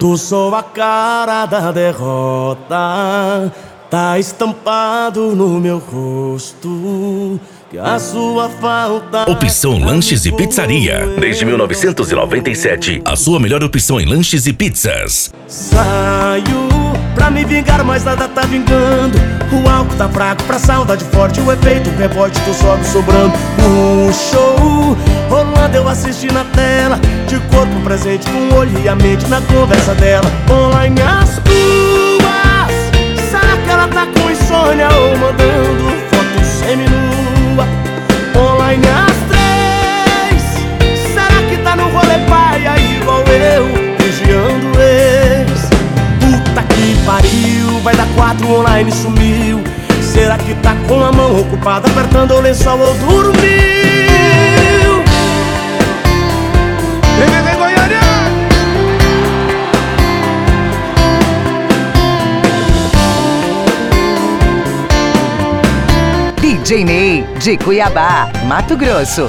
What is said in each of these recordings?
Tu só a cara da derrota, tá estampado no meu rosto que a sua falta. Opção Lanches e Pizzaria. Desde 1997, a sua melhor opção em lanches e pizzas. Saio pra me vingar, mas nada tá vingando. O álcool tá fraco pra saudade forte. O efeito rebote, tu sobe sobrando. Um show rolando, eu assisti na tela, de corpo presente, com o olho e a mente na conversa dela. Online as tuas, será que ela tá com insônia ou mandando foto seminua? Online as três, será que tá no rolê paia igual eu, vigiando ex? Puta que pariu, vai dar 4 online sumiu. Será que tá com a mão ocupada apertando o lençol ou dormiu? Vem, Goiânia! DJ Ney, de Cuiabá, Mato Grosso.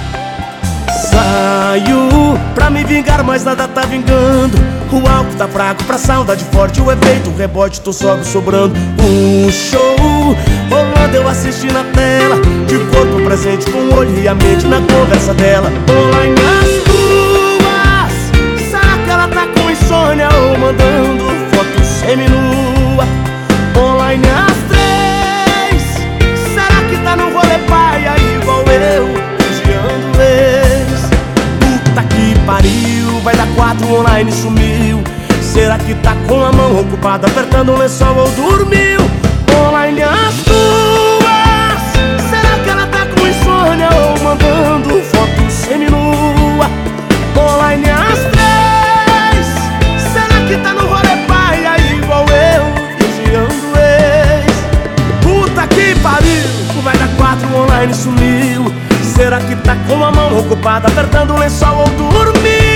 Saio pra me vingar, mas nada tá vingando. O álcool tá fraco pra saudade forte. O efeito rebote, tu sobe sobrando. Um show rolando, eu assisti na tela, de corpo presente, com o olho e a mente na conversa dela. Online as tuas, será que ela tá com insônia ou mandando foto seminua? Online as três, será que tá no rolê paia igual eu, vigiando ex? Puta que pariu, vai dar 4 online sumiu. Será que tá com a mão ocupada apertando o lençol ou dormiu? Online as tuas, será que ela tá com insônia ou mandando foto seminua? Online as três, será que tá no rolê paia igual eu, vigiando ex? Puta que pariu, vai dar 4 online sumiu. Será que tá com a mão ocupada apertando o lençol ou dormiu?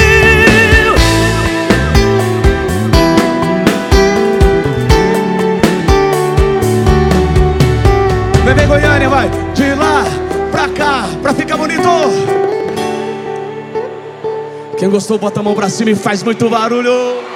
Vem, Goiânia, vai! De lá pra cá, pra ficar bonito! Quem gostou, bota a mão pra cima e faz muito barulho!